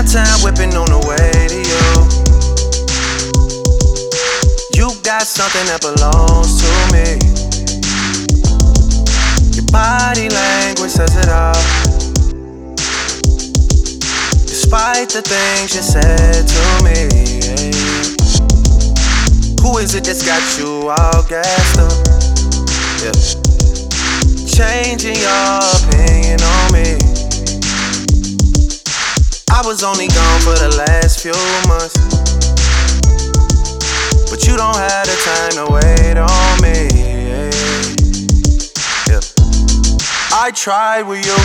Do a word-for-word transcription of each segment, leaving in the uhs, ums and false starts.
of town whipping on the way to you. You got something that belongs to me. Your body language says it all. Despite the things you said to me, who is it that's got you all gassed up? Yeah. Changing your opinion on me. I was only gone for the last few months, but you don't have the time to wait on me. Yeah. I tried with you.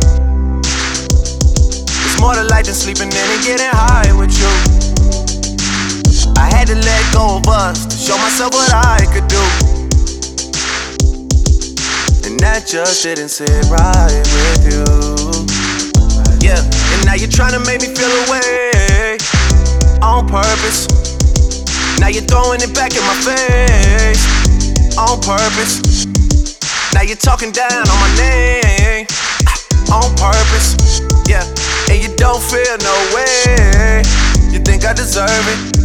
It's more to life than sleeping in and getting high with you. I had to let go of us to show myself what I could do, and that just didn't sit right with you. Yeah, and now you're trying to make me feel away on purpose. Now you're throwing it back in my face on purpose. Now you're talking down on my name on purpose. Yeah, and you don't feel no way. You think I deserve it?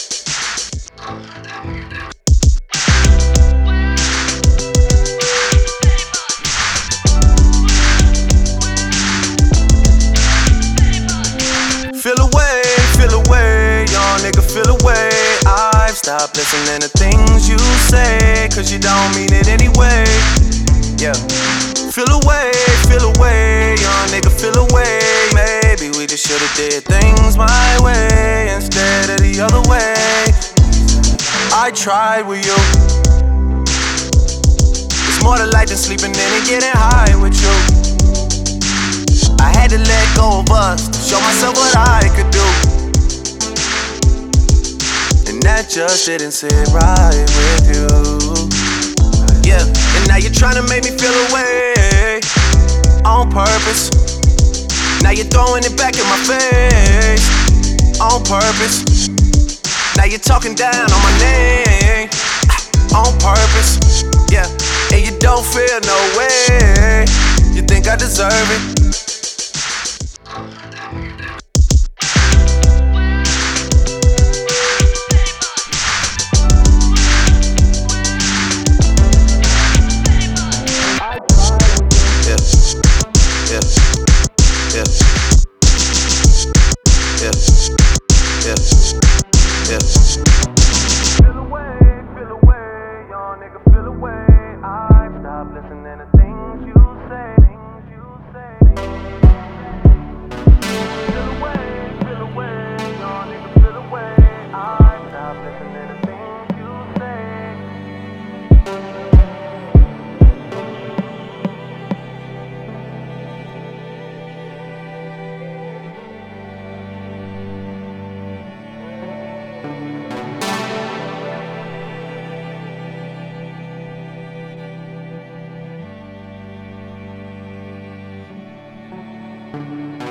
Feel away, feel away, young nigga, feel away. I've stopped listening to things you say, cause you don't mean it anyway. Yeah. Feel away, feel away, young nigga, feel away. Maybe we just should've did things my way instead of the other way. I tried with you. It's more to life than sleeping in and getting high with you. I had to let go of us to show myself what I could do, and that just didn't sit right with you. Yeah, and now you're trying to make me feel away on purpose. Now you're throwing it back in my face on purpose. Now you're talking down on my name on purpose. Yeah, and you don't feel no way. You think I deserve it? Thank you.